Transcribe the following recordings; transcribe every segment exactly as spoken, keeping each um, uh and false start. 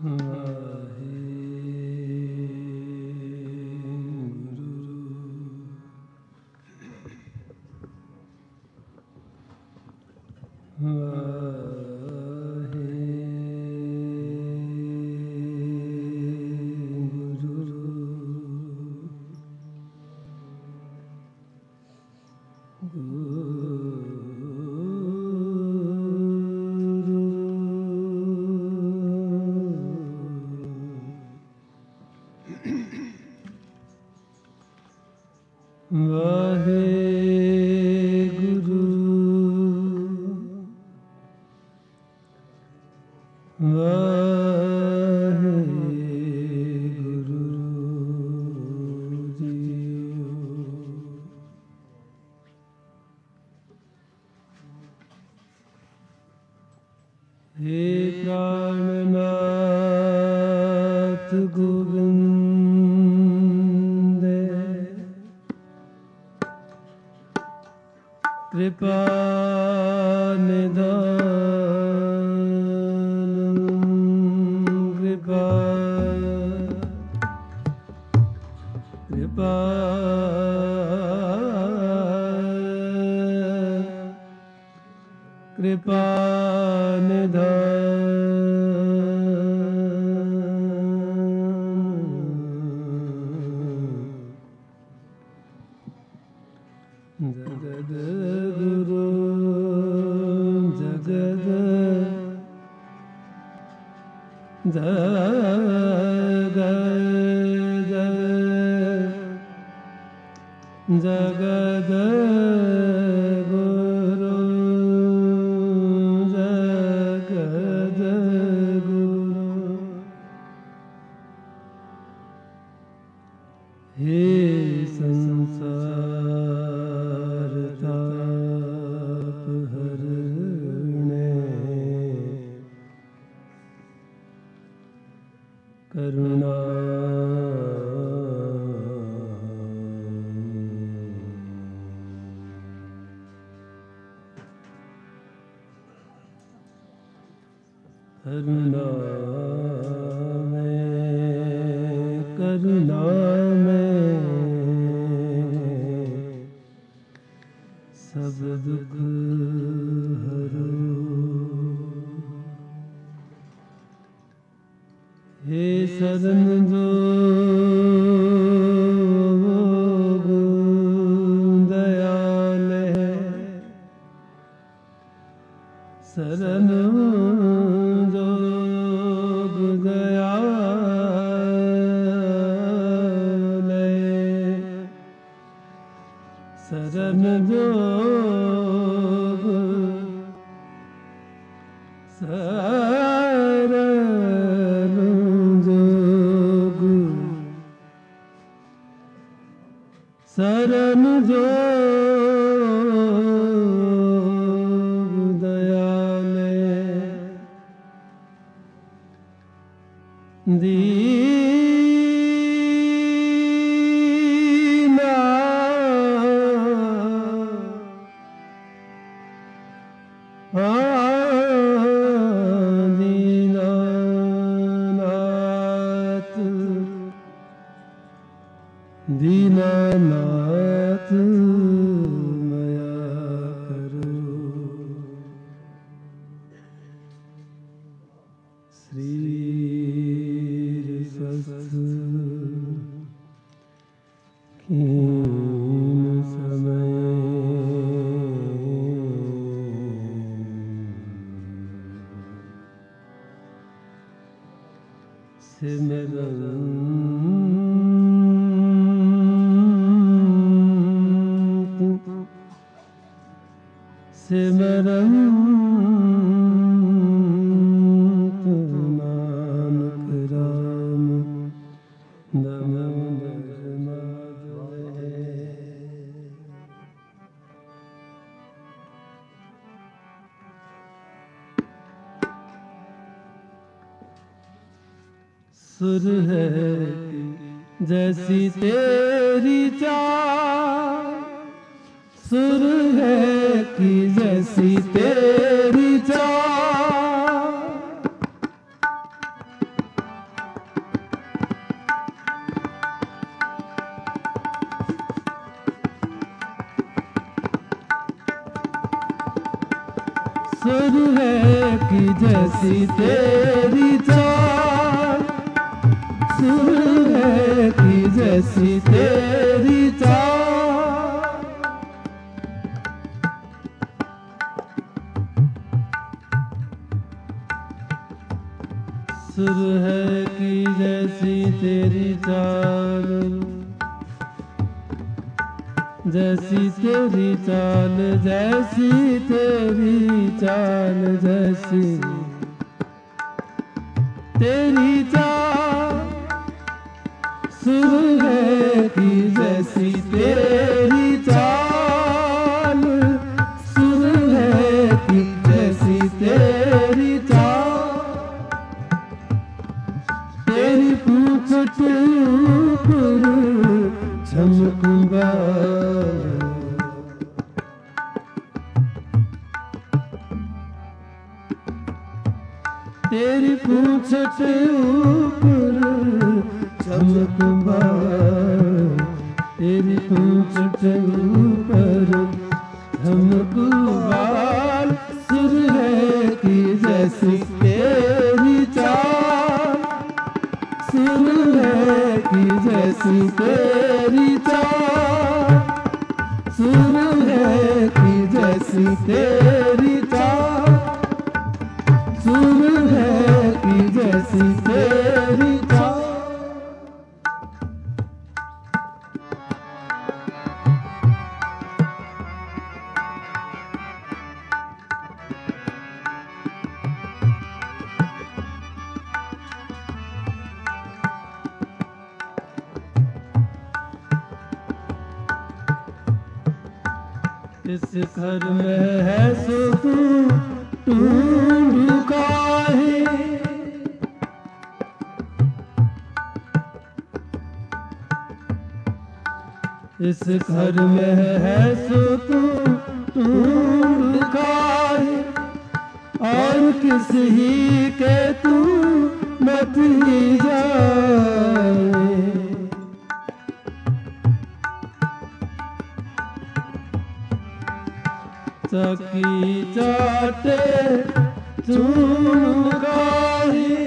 सुर है जैसी तेरी चाल, सुर है कि जैसी तेरी चाल, सुर है कि जैसी तेरी चाल, सुर है कि जैसी तेरी चाल। सुर है कि जैसी तेरी चाल, जैसी तेरी चाल, जैसी तेरी चाल, जैसी तेरी चाल। सुर है कि जैसी तेरी चाल, सुर है कि जैसी तेरी चाल। तेरी पूंछ के ऊपर चमकूंगा, तेरी पूंछ के ऊपर चमकूंगा, तेरी पूंछ के ऊपर चमकूंगा। सुर है कि जैसी तेरी चाल, सुर है कि जैसी तेरी चाल, सुर है कि जैसी तेरी चाल, सुर है कि जैसी तेरी चाल। इस घर में है सो तू ढूंढ काहे, इस घर में है सो तू ढूंढ काहे, और किस ही के तू मत ही जाए। सखी चाटे चून काहे,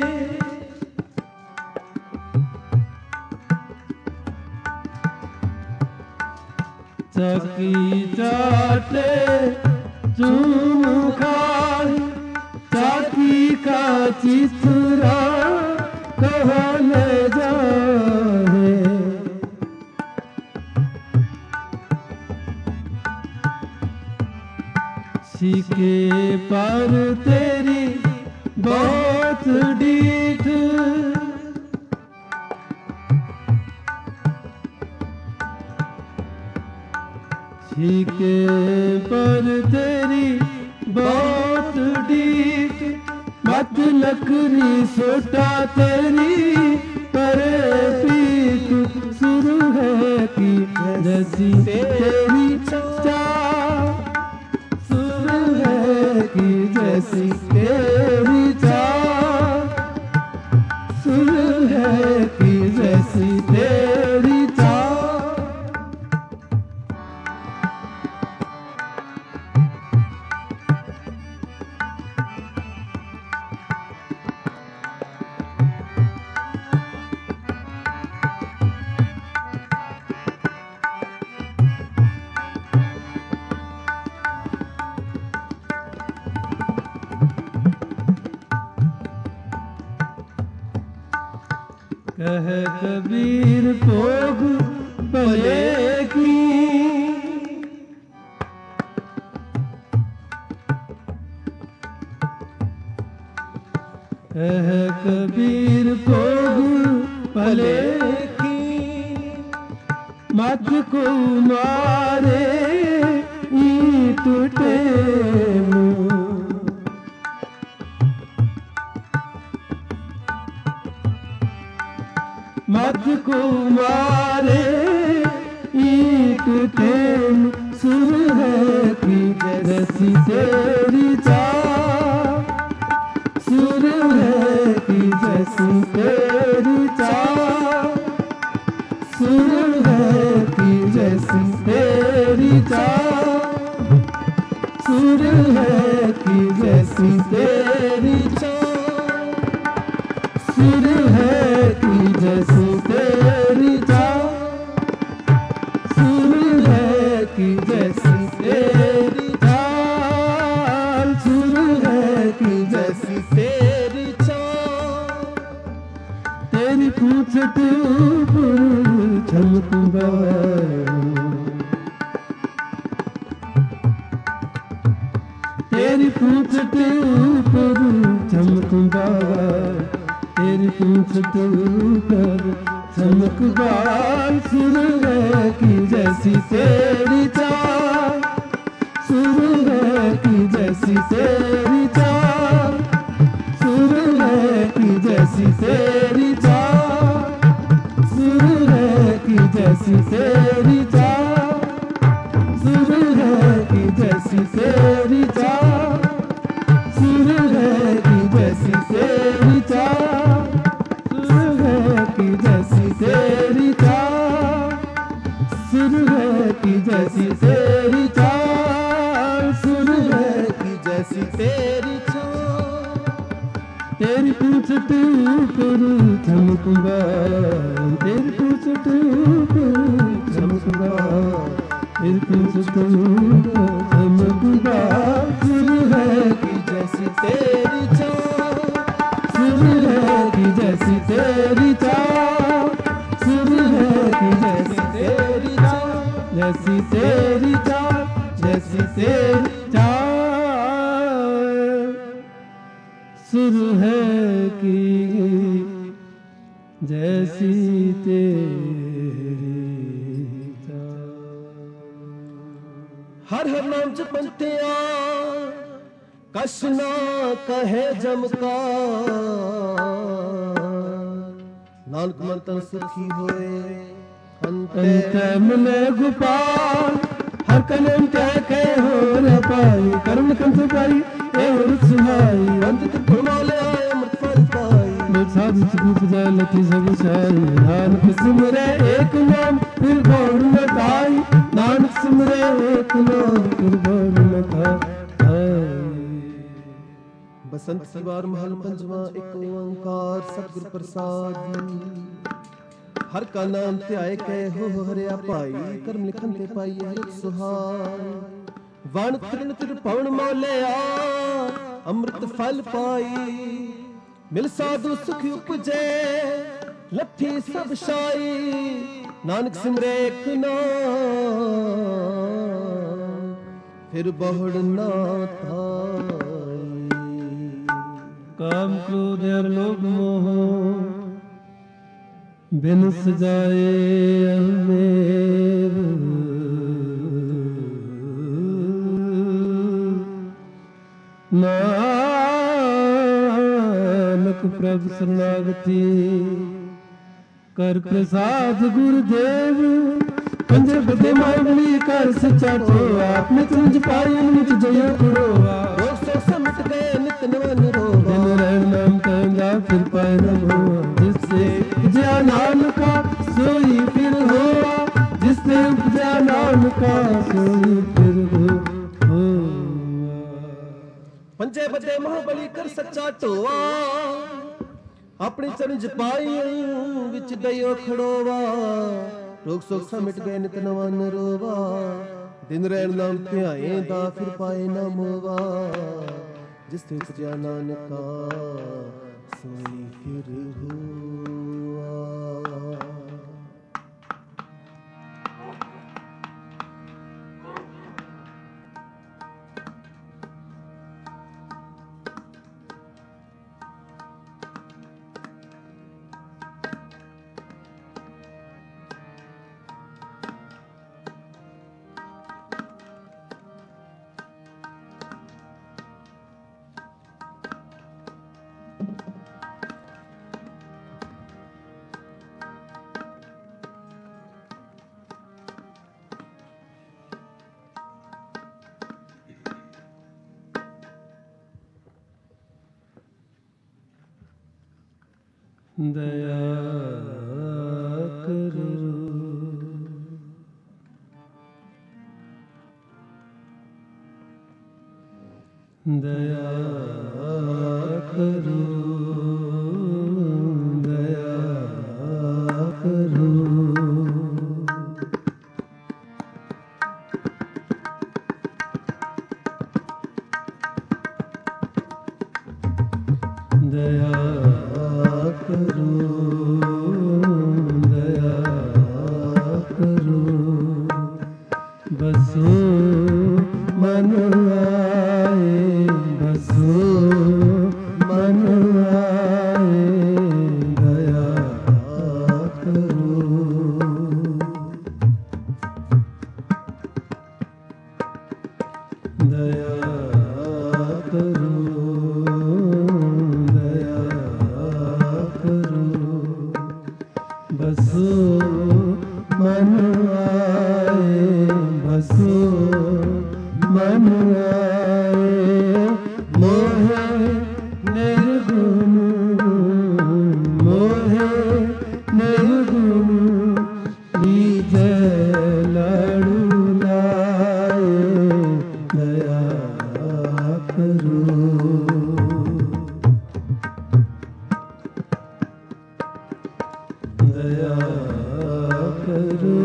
सखी चाटे चून खाए। चाकी का चिथरा कहाँ ले जाए, सीके पर तेरी बहुत डीठ, सीके पर तेरी बहुत डीठ। मत लकड़ी सोटा तेरी परे पीठ, सुर है कि जैसी तेरी चाल, सुर है कि जैसी तेरी चाल, सुर है कि जैसी तेरी चाल। कह कबीर भोग भले की, कह कबीर भोग भले की। मत को मारे ईंट टेम, मत को मारे ईंट टेम। सुर है कि जैसी तेरी चाल, सुर है कि जैसी तेरी चाल, सुर है कि जैसी तेरी चाल, सुर है कि सुर है कि जैसी तेरी चाल, सुर है कि जैसी तेरी चाल, सुर है कि जैसी तेरी चाल। तेरी पूछ के ऊपर चमकूंगा, तेरी पूछ के ऊपर चमकूंगा, तेरी पूछ के ऊपर चमकूंगा। सुर है कि जैसी तेरी चाल, सुर है कि जैसी तेरी चाल, सुर है कि जैसी तेरी चाल, सुर है कि जैसी तेरी चाल, सुर है कि जैसी तेरी चाल, सुर है कि जैसी तेरी चाल, सुर है कि जैसी तेरी चाल, सुर है कि जैसी तेरी चाल, सुर है कि जैसी तेरी चाल। तेरी पूछ के ऊपर चमकूंगा, तेरी पूछ के ऊपर चमकूंगा, तेरी पूछ के ऊपर चमकूंगा। सुर है कि जैसी तेरी चाल, सुर है कि जैसी तेरी चाल, सुर है कि जैसी तेरी चाल, जैसी तेरी चाल, जैसी तेरी चाल, सुर है कि जैसी तेरी चाल। हर हर नाम जपंतिया कश ना कहे जमका, नानक मन तन सुखी होए अंत मिले गोपाल। हर कलम क्या कहे हो न पाई, कर्म कंठ पाई और सुनाई, अंत फुमाले आए अमृत फल पाई। मैं साधु सुख जाए लती सब छाई, नानक सिमरे एक नाम फिर गौर न खाई, नानक सिमरे एक नाम फिर गौर न खाई। बसंत की बार महल पंजवा एक ओंकार सतगुर प्रसाद। हर का नाम ध्याए कै हो हरिया पाई, कर्म लिखन ते पाई हर सुहाई। वण तृण तिर पवन मौलिया अमृत फल पाई, मिल साधु सुख उपजे लठी सब शाई। नानक सिमरे एक नाम फिर बहुड़ ना थाई। काम क्रोध और लोभ मोह बिन सजाए अमेर, नानक प्रभु शरणागति कर प्रसाद गुरुदेव। पंजे बदे मावली कर सचाटो, आपने तुझ पाई नित जय करोवा। रोग सो समिट गए नित नवन रोवा, दिन रहन नाम कहंगा फिर पाए न होवा। जिससे उपजा नाम का सोई फिर होवा, जिससे उपजा नाम का सोई फिर हो होवा। पंजे बदे महाबली कर सच्चा टोआ, अपने चरण जपाई विच दयो खड़ोवा। रोग सोग समिट गए नित नवा नरोवा, दिन रहन नाम ध्याए दा फिर पाए न मोवा। जिस ते उपजा नानका सोई फिर हुआ। दया करो, दया करो, दया करो।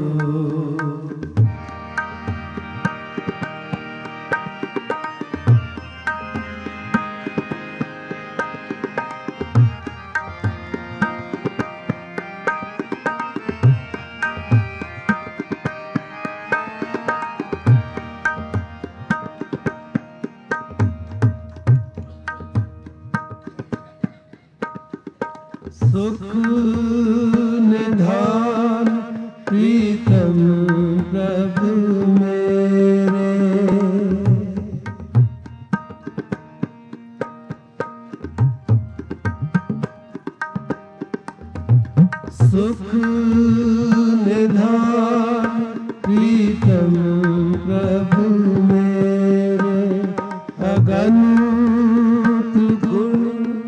सुख निधान प्रीतम प्रभु मेरे, सुख निधान प्रीतम प्रभु मेरे, अगणित गुण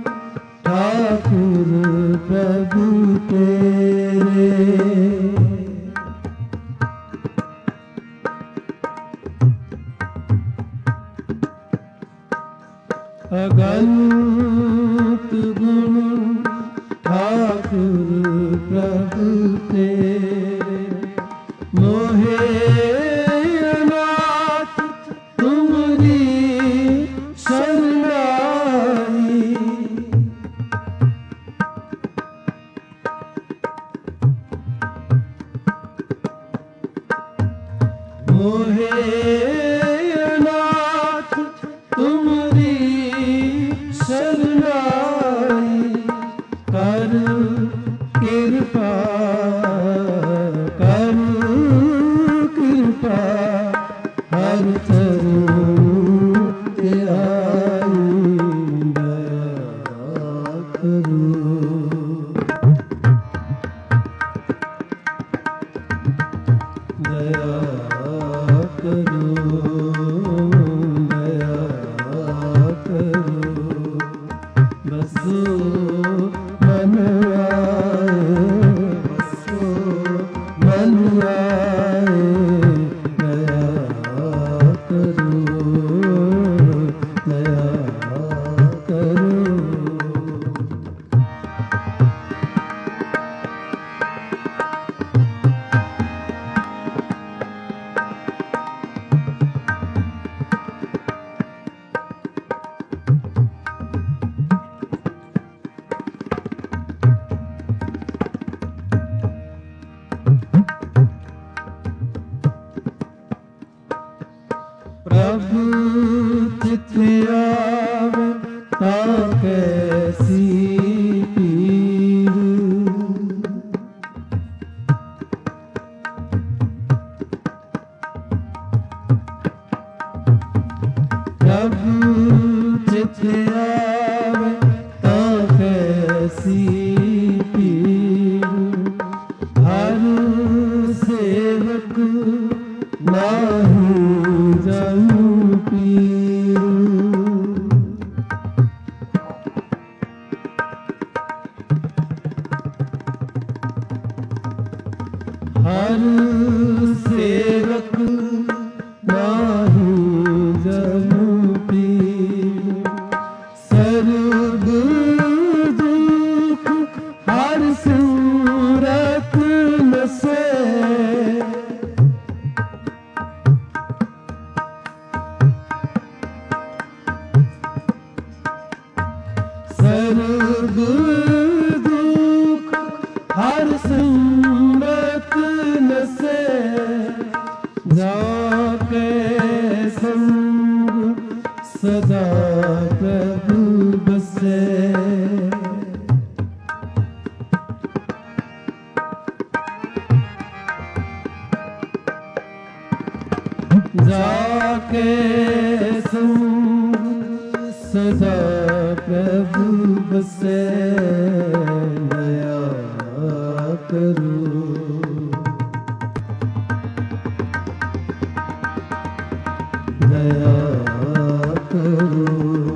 ठाकुर प्रभु तेरे, अगणित गुण ठाकुर प्रभु तेरे, मोहे अनाथ तुमरी शरणाई, मोहे अनाथ तुमरी शरणाई, कर कृपा कर कृपा हर चरण ते आई, दया करो। दया करो, दया करो, बसो मन आए, बसो मन आए, दया करो, दया करो। प्रभु तिथे आवे ता कैसी पीर, प्रभु तिथे आवे ता कैसी पीर, हर सेवक नाही जाऊं पीर, हर सेवक नाही जाऊं पीर, सर्व दुख हर सूरत नसे, सर्व दुख हर सूरत नसे, जाके संग सदा प्रभु बसे, जाके संग सदा प्रभु बसे, दया करो। दया करो,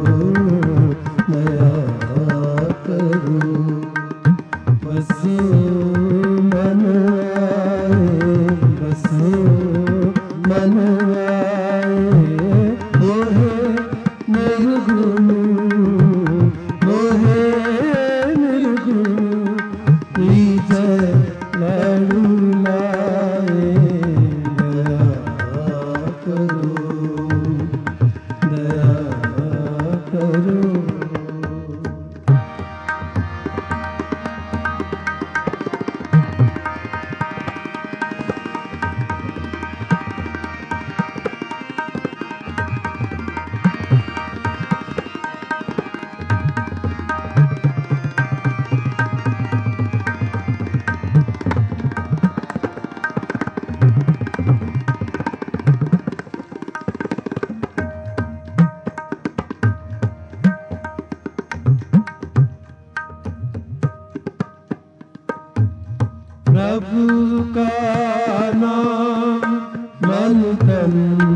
दया करो, बसो मन आए, बसो मन आए, मोहे निर्गुण, मोहे निर्गुण, लीजा प्रभु का नाम मन तन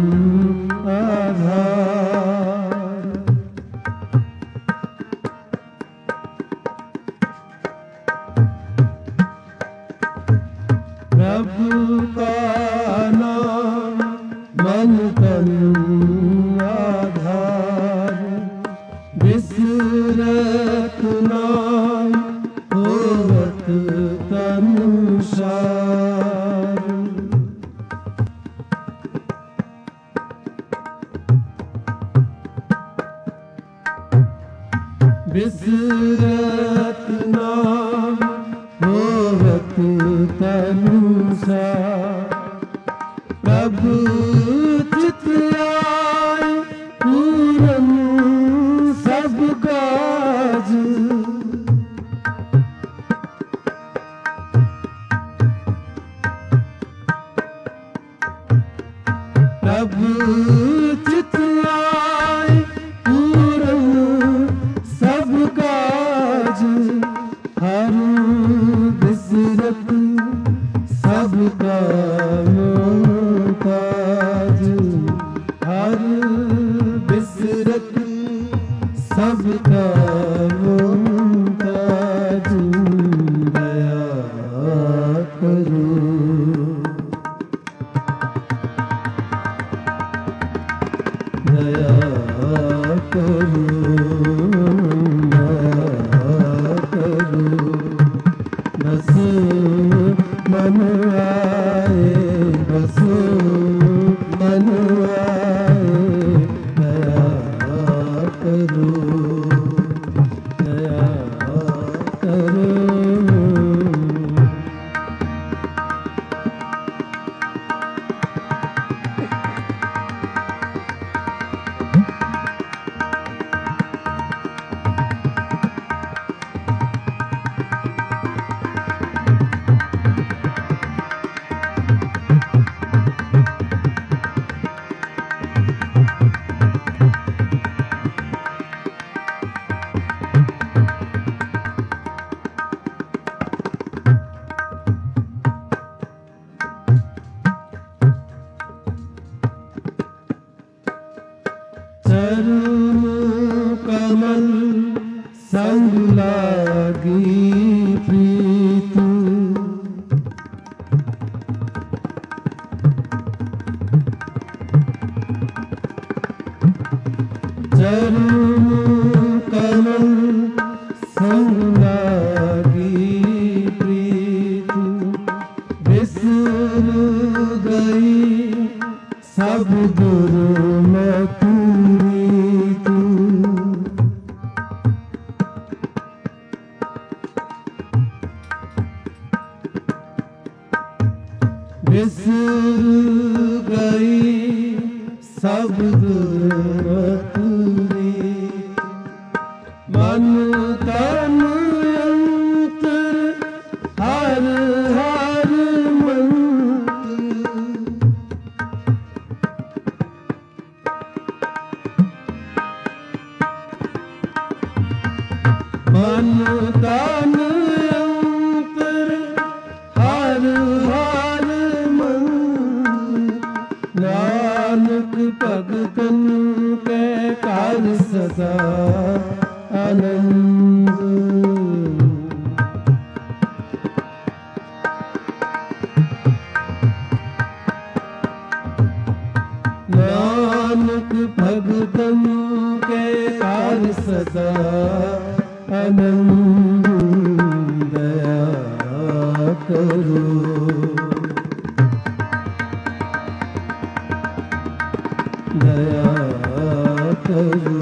आधार। प्रभु का नाम मन तन आधार। बिसरत नाम होवत तनुसार। बिसरत नाम होवत तनुसार। प्रभु चित आए पूरन सब काज। प्रभु चित आए पूरन सब काज। हर बिसरत सब का मोहताज। हर बिसरत सब का मोहताज। दया करो दया करो दया करो। बस मन आए बस मन आए। दया करो दया करो। चरण कमल संग लागी प्रीत। चरण कमल संग लागी प्रीत। बिसर गई सब दुर्मति। बिसर गई सब दुर्मति। मन तन अंतर हर हर मंत्र। मन तन अंतर हर हर नानक भगतन के कार सदा आनंद। नानक भगतन के कार सदा आनंद। दया करो दया करो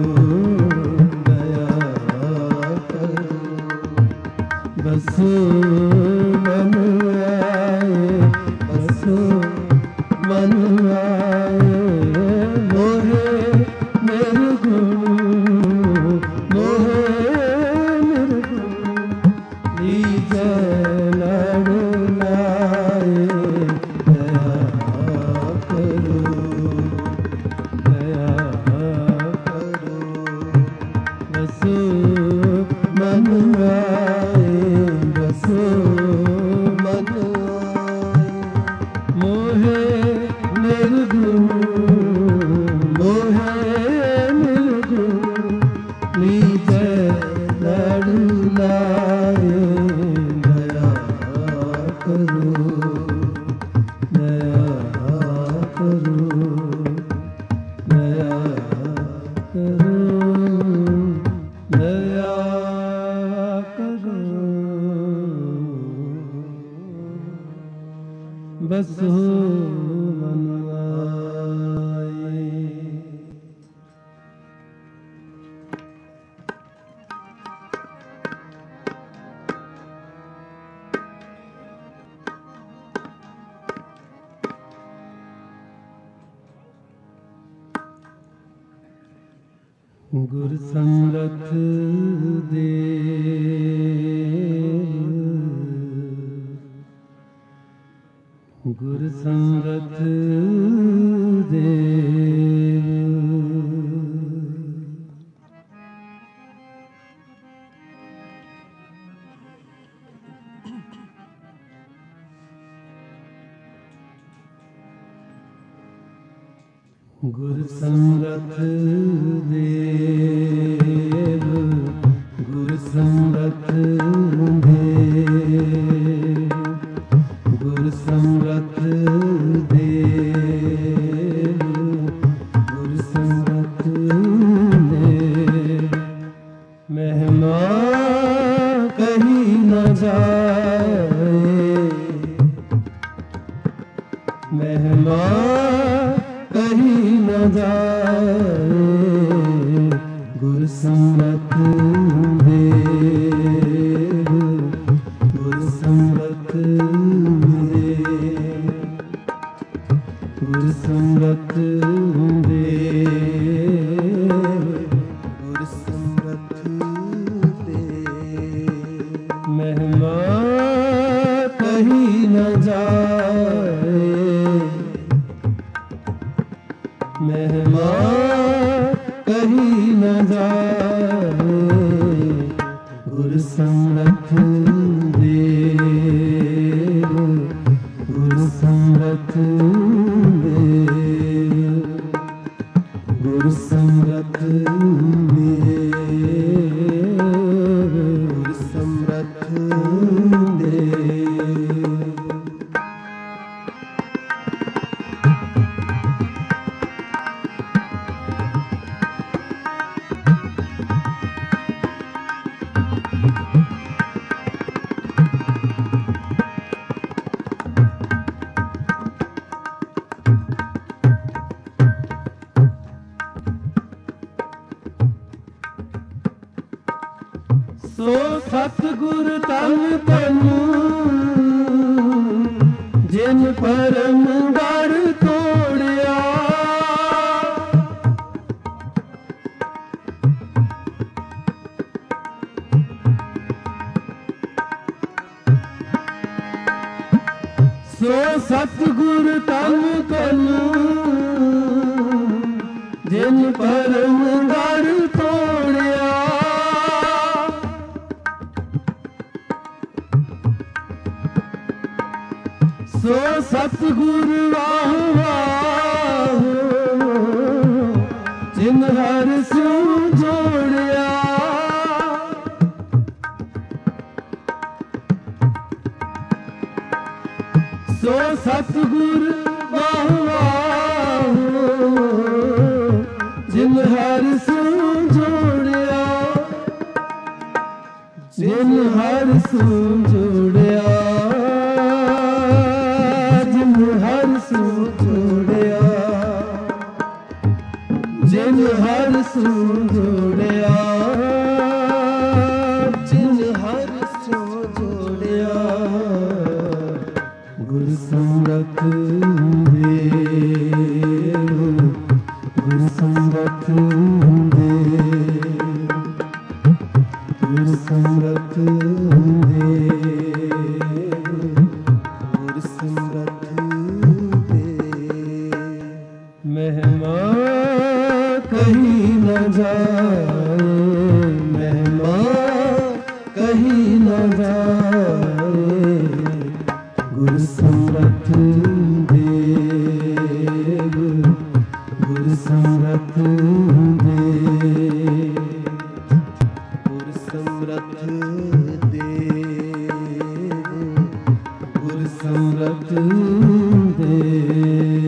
दया करो। बस मन आए बस मन आए। मोहे निर्गुण मोहे निर्गुण लीज लड़ लाए। दया करो दया करो। बस मन आए बस मन बस हो मनवाए। गुर संगत दे गुर संगत दे गुर संगत देव गुर संगत देव गुर संगत देव गुर संगत देव। महिमा कहीं न जाए महिमा कहीं न जाए गुर संगत देव गुर संगत देव गुर संगत देव गुर संगत देव। महिमा कहीं न जाए महिमा कहीं न जाए गुर संगत देव गुर संगत देव गुर संगत देव गुर संगत देव। सो सतगुर तन तनु जिन परम गढ़ तोड़िया सो सतगुर तन तनु जिन परम गढ़ तोड़िया सो सतगुर वाहु वाहु जिन हर सू जोड़िया सो सतगुर वाहु वाहु जिन हर सू जोड़िया जिन हर सू जोड़िया हर सू जोड़िया जिन हर सू जोड़िया जिन हर सू जोड़िया गुर संगत देव गुर संगत देव गुर संगत देव गुर संगत महिमा कहीं न जाए महिमा कहीं न जाए गुर संगत देव गुर संगत देव गुर संगत देव गुर संगत देव।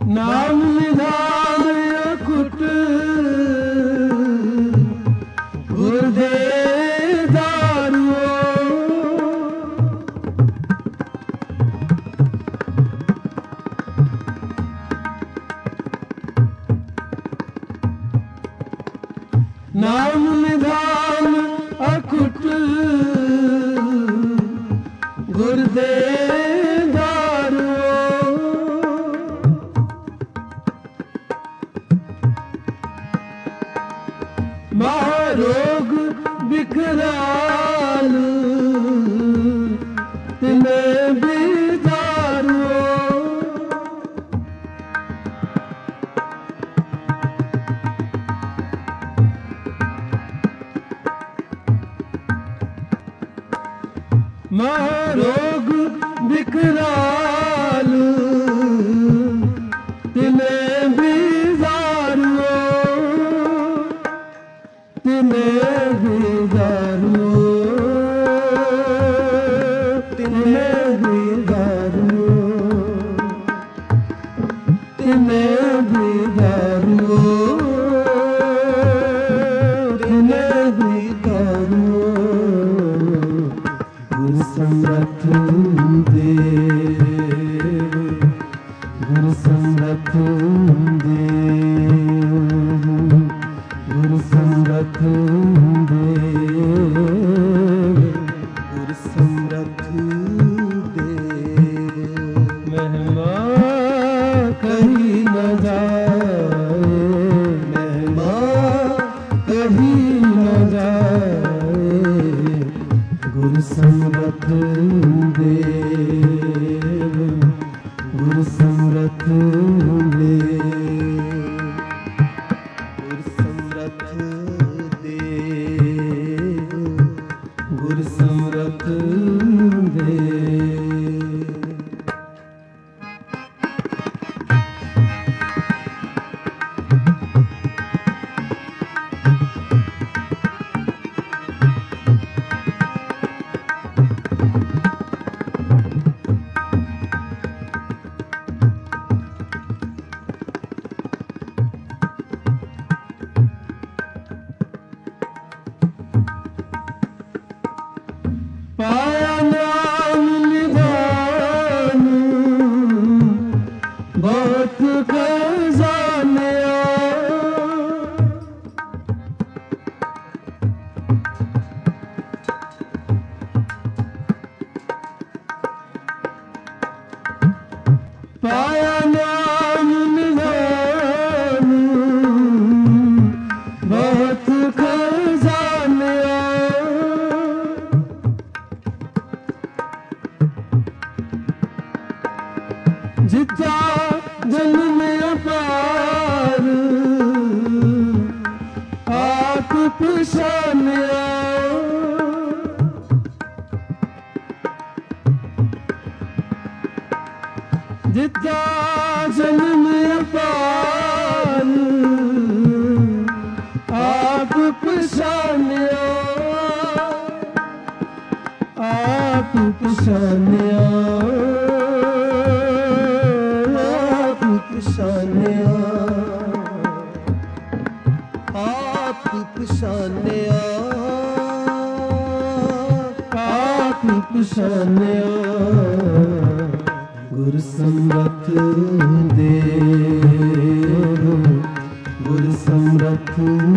नाम निधान अकुट गुरदे दारुओ नाम निधान अकुट गुरदे महारोग विकराल तिने बिदारो महारोग विकराल तिने बिदारो तिने बिदारो तिने बिदारो तिने बिदारो तिने बिदारो गुरु समर्थ देव गुरु समर्थ देव गुरु समर्थ देव गुरु समर्थ देव महिमा कहीं न जाए महिमा कहीं न जाए गुरु समर्थ देव गुरु समर्थ देव गुरु समर्थ देव पाया नाम निधान बहुत खजानिया पाया नाम निधान बहुत खजानिया जिता जन्म अपार आप पहचानिया जिता जन्म अपार आप पहचानिया आप पहचानिया आप पहचानिया आप पहचानिया गुरु समर्थ देव गुरु समर्थ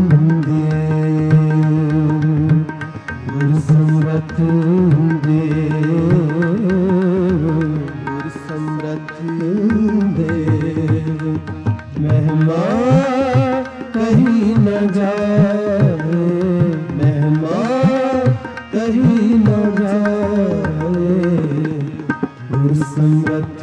देव गुरु समर्थ देव गुरु समर्थ देव महिमा कहीं न जाए महिमा कहीं न जाए गुरु समर्थ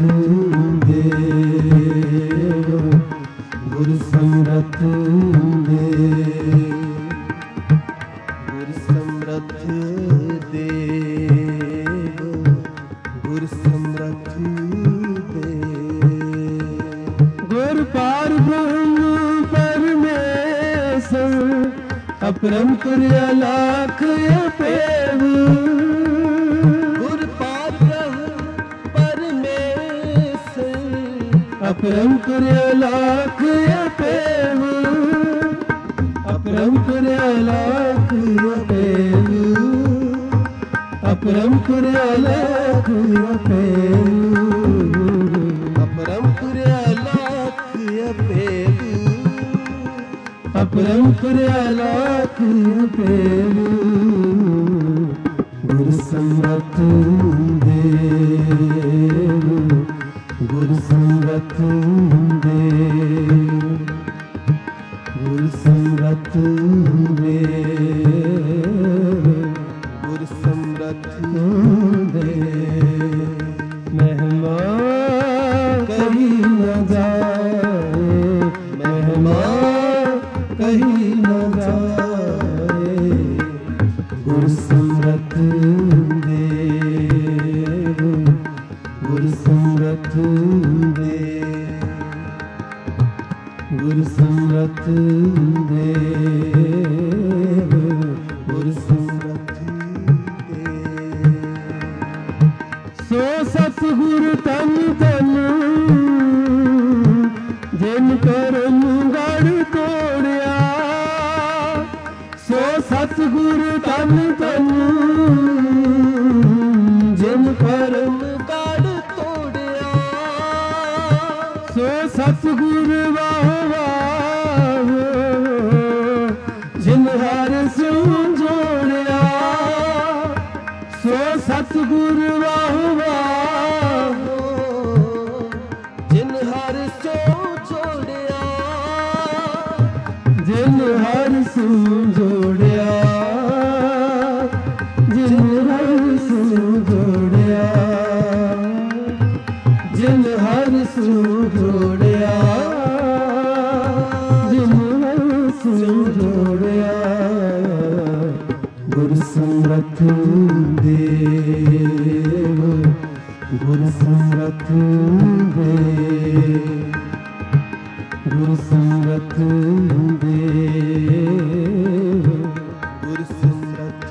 देव गुरु समर्थ देव गुरु समर्थ देव गुरु समर्थ देव गुरु पार ब्रह्म परमेश्वर अपरम तुर्य लाख अपेव गुरु पार ब्रह्म परमेश्वर अपरम करे लाख अपेव अपरम करे लाख अपेव अपरम करे लाख अपेव अपरम करे लाख अपेव अपरम करे लाख अपेव गुरु संगत देव गुरु संगत देव गुरु संगत देव गुरु संगत देव महिमा कहीं न जाए महिमा कहीं न जाए गुरु संगत देव गुरु संगत देव गुरु संगत देव गुरु संगत देव सो सतगुरु तन तन जिन करम गढ़ तोड़िया सो सतगुरु तन तन जिन करम सो सतगुरु वाह वाह जिन हर सो जोड़िया सो सतगुरु वाह वाह जिन हर सो जोड़िया जिन हर सो जोड़िया जिन हर सो जोड़िया जिन हर सो जोड़िया जिन हर सो जोड़िया गुरु संगत देव गुरु संगत देव गुरु संगत देव गुरु संगत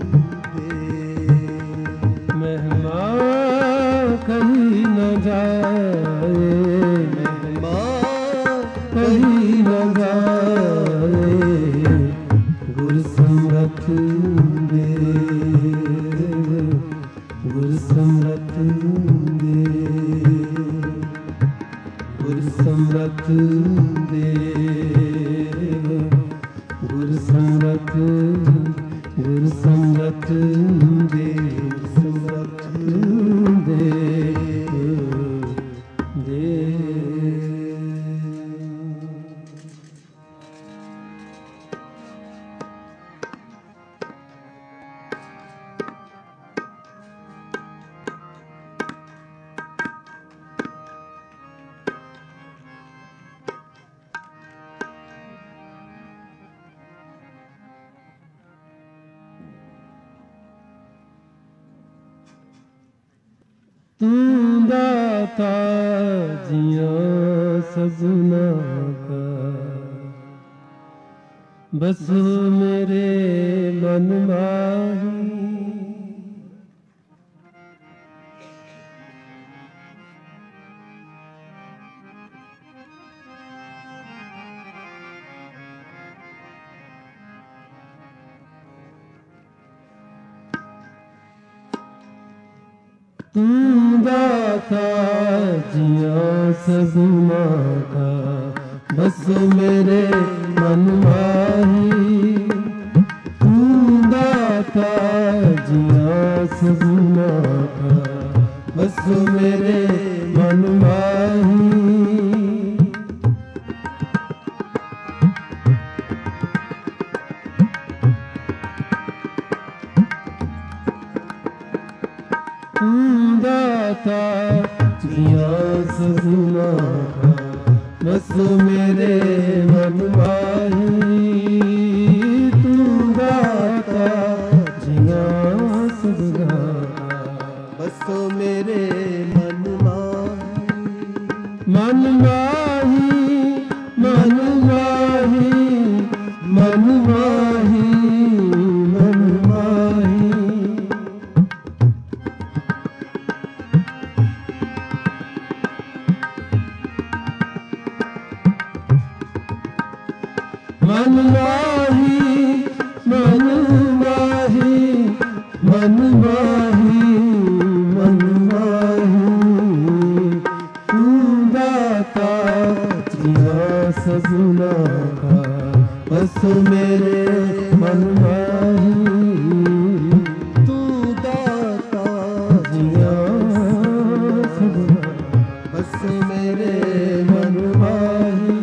देव महिमा कहीं न जाए महिमा कहीं न जाए गुरु संगत देव गुरु संगत देव गुरु संगत देव गुरु संगत गुरु संगत देव संगत देव तू दाता जिया सजना का बस मेरे मन माही तू दाता जिया सजना का बस मेरे मन माही तू दाता जिया सजना का बस मेरे मन माही दाता जिया सजना का बस मेरे मन माही तू दाता जिया सजना का बस मेरे मन माही मन माही मन माही मन माही मन माही मन माही मन माही मन माही मन माही तू दाता जिया सगुना का बस मेरे मन माही तू दाता जिया सगुना बस मेरे मन माही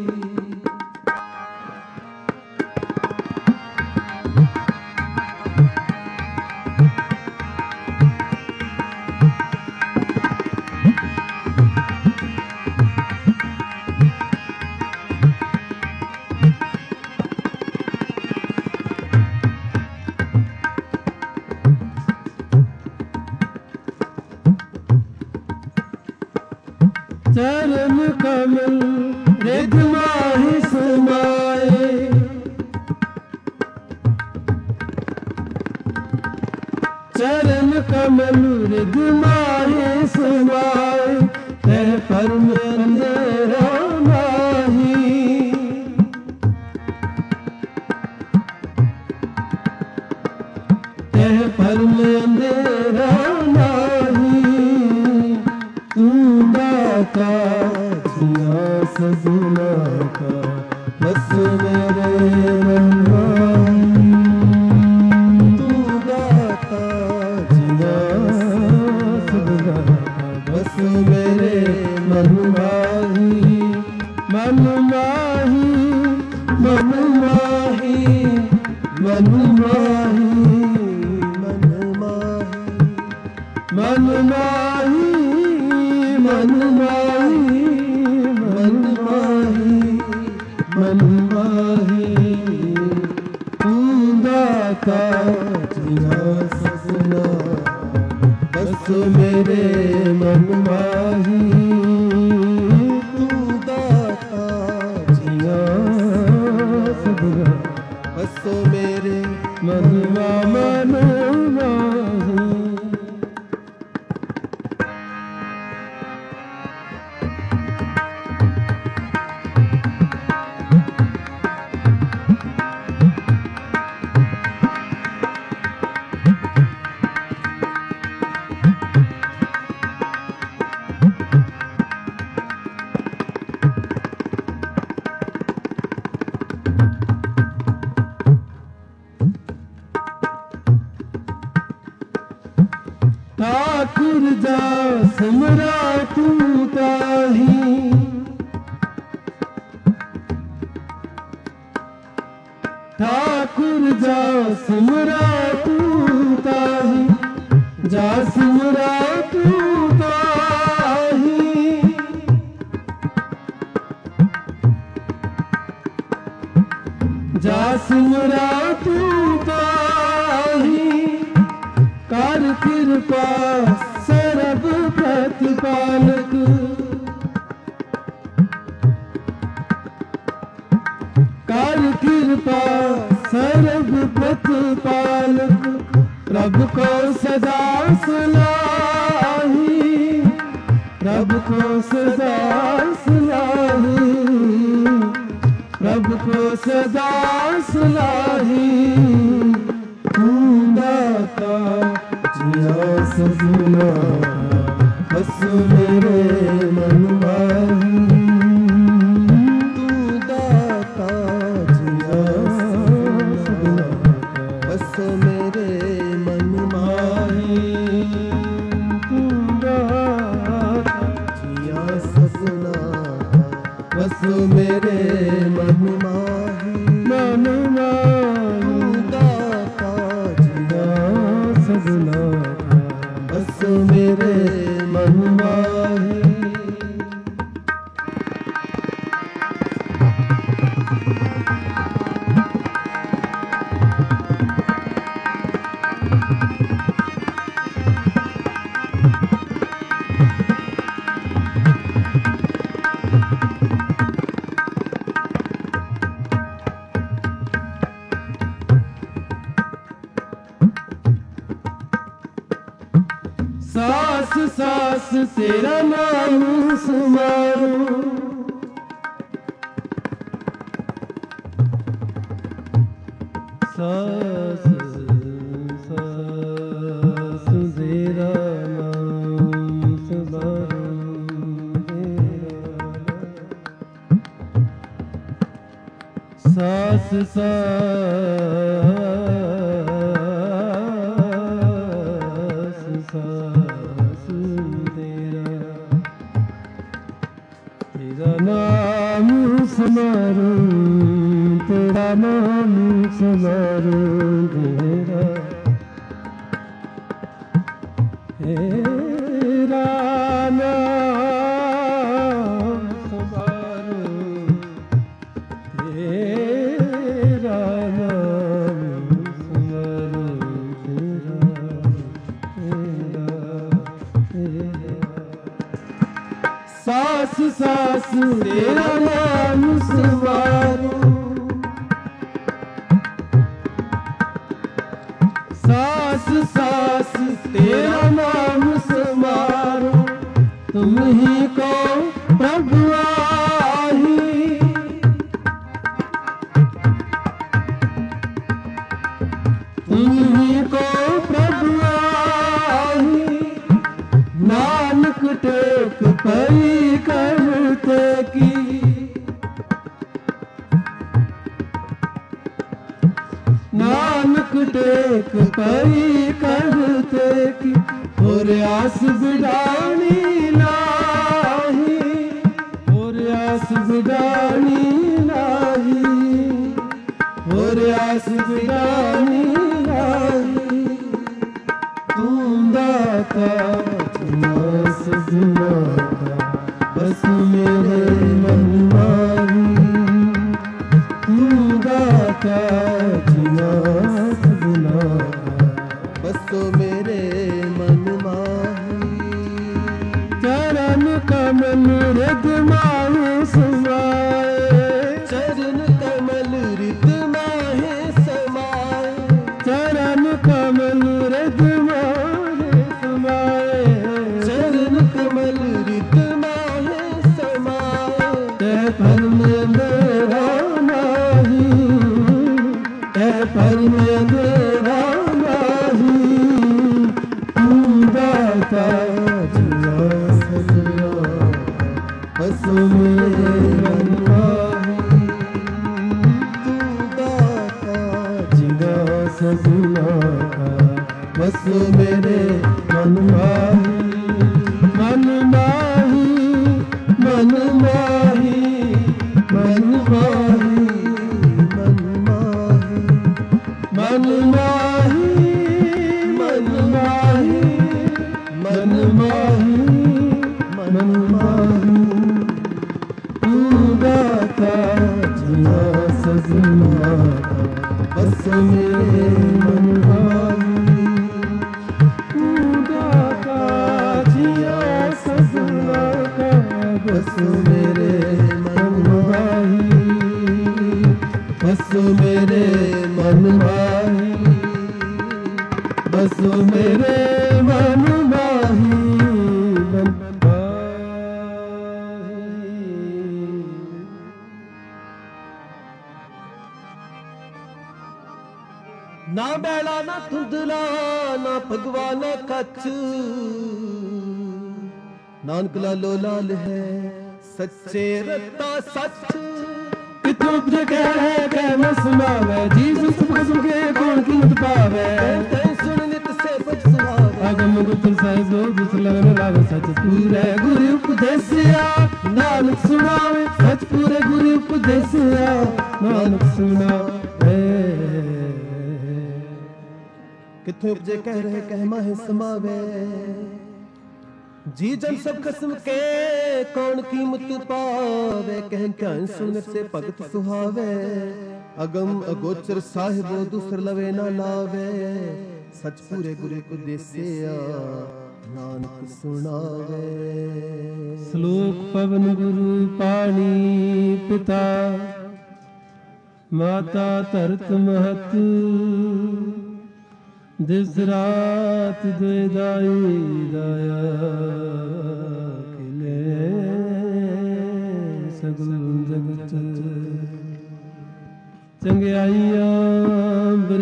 चरण कमल रिद माही समाए चरण कमल रिद माही समाए तह पर अंधेरा माही तह पर अंधेरा माही तू दाता जिया सगुना का बस मेरे मन माही तू दाता जिया सगुना का बस मेरे मन माही मन माही मन माही मन माही मन माही मन माही मन माही मन माही मन माही तू दाता जिया सगुना बस मेरे मन माही तू दाता जिया सगुना बस मेरे मन मन माही ठाकुर जा सिमरा तू ताही ठाकुर जा सिमरा तू ताही जा सिमरा तू ताही जा सिमरा तू ताही कर कृपा सर्व प्रतिपालक कर कृपा सर्व प्रतिपालक प्रभु को सदा सलाही प्रभु को सदा सलाही प्रभु को सदा सलाही तू दाता जिया सगुना बस मेरे मन माही तू दाता जिया सगुना बस मेरे मन माही तू दाता जिया सगुना बस मेरे मन माही मन माही दाता जिया सगुना बस मेरे मन माही सास सास तेरा नाम सुमारो ਸਾਸ ਸਾਸ ਤੇਰਾ ਨਾਮ ਸਮਾਰੋ ਸਾਸ ਸਾਸ ਸਾਸ ਤੇਰਾ ਤੇਰਾ ਨਾਮ ਸਮਾਰੋ ਤੇਰਾ ਨਾਮ ਸਮਾਰੋ ਤੇਰਾ ਤੇਰਾ ਨਾਮ ਸਮਾਰੋ ਤੇਰਾ ਨਾਮ ਸਮਾਰੋ ਤੇਰਾ ਤੇਰਾ ਸਾਸ ਸਾਸ ਤੇਰਾ ਨਾਮ ਸਮਾਰੋ ਸਾਸ ਸਾਸ ਤੇਰਾ ਨਾਮ ਸਮਾਰੋ ਤੁਮ ਹੀ ਕੋ ਪ੍ਰਭੂ ਆਹੀ ਤੁਮ ਹੀ ਕੋ ਪ੍ਰਭੂ ਆਹੀ ਨਾਨਕ ਟੇਕ ਪਈ ਕਰਤੇ ਕੀ ਨਾਨਕ ਟੇਕ ਪਈ ਕਰਤੇ ਕੀ ਹੋਰ ਆਸ ਵਿਡਾਣੀ ਨਾਹੀ ਹੋਰ ਆਸ ਵਿਡਾਣੀ ਨਾਹੀ ਹੋਰ ਆਸ ਵਿਡਾਣੀ ਨਾਹੀ ਤੂੰ ਦਾਤਾ ਤੂੰ ਸਜਣਾ ਬਸ ਮੇਰੇ ਮਨ ਮਾਹੀ ਤੂੰ ਦਾਤਾ ਬਸੋ ਮੇਰੇ ਮਨ ਮਾਹੀ ਚਰਨ ਕਮਲ ਰਿਦ ਮਾਹੇ ਸਮਾਏ ਚਰਨ ਕਮਲ ਰਿਦ ਮਾਹੇ ਸਮਾਏ ਚਰਨ ਕਮਲ ਰਿਦ ਮਾਹੇ ਸਮਾਏ ਚਰਨ ਕਮਲ ਰਿਦ ਮਾਹੇ ਸਮਾਏ ਤੇ ਪਰਮ ਮੇਰਾ ਨਾਹੀ ਤੇ ਪਰਮ ਮੇਰਾ ਬਸੋ ਮੇਰੇ ਮਨ ਮਾਹੀ ਤੂੰ ਦਾਤਾ ਜਿਗਾ ਸਜਣਾ ਬਸੋ ਮੇਰੇ ਮਨ ਮਾਹੀ ਮਨ ਮਾਹੀ ਮਨ ਮਾਹੀ ਮਨ ਮਾਹੀ ਮਨ ਮਾਹੀ ਮਨ ਮਾਹੀ ਮਨ ਮਾਹੀ ਮਨ ਮਾਹੀ ਮਨ ਮਾਹੀ ਤੂੰ ਦਾਤਾ ਜਿਆ ਸਜਣਾ ਬਸ ਮੇਰੇ ਮਨ ਮਾਹੀ ਤੂੰ ਦਾਤਾ ਜਿਆ ਸਜਣਾ ਬਸ ਮੇਰੇ ਮਨ ਮਾਹੀ ਬਸ ਮੇਰੇ ਮਨ ਮਾਹੀ ਬਸ ਮੇਰੇ ਮਨ ਮਾਹੀ ਮਨ ਨਾ ਬੈਲਾ ਨਾ ਧੁੰਦਲਾ ਨਾ ਭਗਵਾਨ ਕੱਚ ਨਾਨਕ ਲਾਲੋ ਲਾਲ ਹੈ ਸੱਚੇ ਰਤਾ ਸੱਚ ਕਿਤੋਂ ਜਗ੍ਹਾ ਹੈ ਕਹਿ ਨ ਸੁਣਾਵੇ ਜੀ ਸੁਖ ਸੁਖ ਕੇ ਕੌਣ ਕੀਮਤ ਪਾਵੇ ਤੈ ਸੁਣ ਨਿਤ ਸੇ ਬਚ ਸੁਹਾਵੇ ਅਗਮ ਗੁਪਤ ਸਾਹਿਬ ਜਿਸ ਲਗਨ ਲਾਵੇ ਸੱਚ ਪੂਰੇ ਗੁਰੂ ਉਪਦੇਸਿਆ ਨਾਨਕ ਸੁਣਾਵੇ ਸੱਚ ਪੂਰੇ ਗੁਰੂ ਉਪਦੇਸਿਆ ਨਾਨਕ ਸੁਣਾਵੇ ਕਿੱਥੇ ਉਪਜੇ ਕਹਿ ਰਹੇ ਕਹਿ ਮਾਹੇ ਸਮਾਵੇ जी जन सब खसम के कौन कीमत पावे कह कहन सुन से भगत सुहावे अगम अगोचर साहिबो दूसर लवे ना लावे सच पूरे गुरु को देसिया नानक सुनावे श्लोक पवन गुरु पानी पिता माता धरत महत दिस रात दुदाई दाया किले सगल जगत चंगियाइयां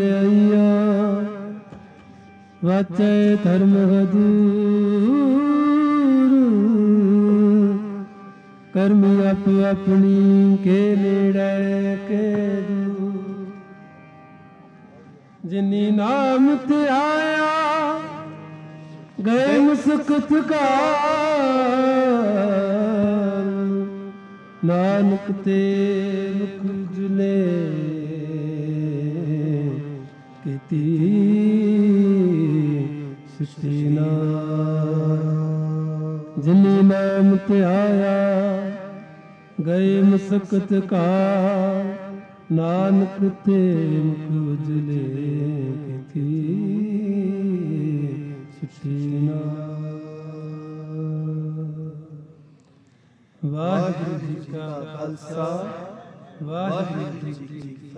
ਵਾਚੈ ਧਰਮ ਹਦੂਰ ਕਰਮ ਆਪ ਆਪਣੀ ਕੇ ਨੇੜੇ ਕੇ ਦੂਰ ਜਿਨੀ ਨਾਮ ਤੇ ਆਇਆ ਗਏ ਮੁਸਕਤ ਕਾ ਨਾਨਕ ਤੇ ਮੁਖ ਜੁਲੇ ਕੀਤੀ ਸ੍ਰਿਸ਼ਟੀ ਨਾਮ ਜਿਨੀ ਨਾਮ ਤੇ ਆਇਆ ਗਏ ਮੁਸਕਤ ਕਾ ਨਾਨਕ ਤੇ ਮੁਖ ਉਜਲੇ ਕੀਤੀ ਸ੍ਰਿਸ਼ਟੀ ਨਾਮ। ਵਾਹਿਗੁਰੂ ਜੀ ਕਾ ਖਾਲਸਾ ਵਾਹਿਗੁਰੂ ਜੀ ਕੀ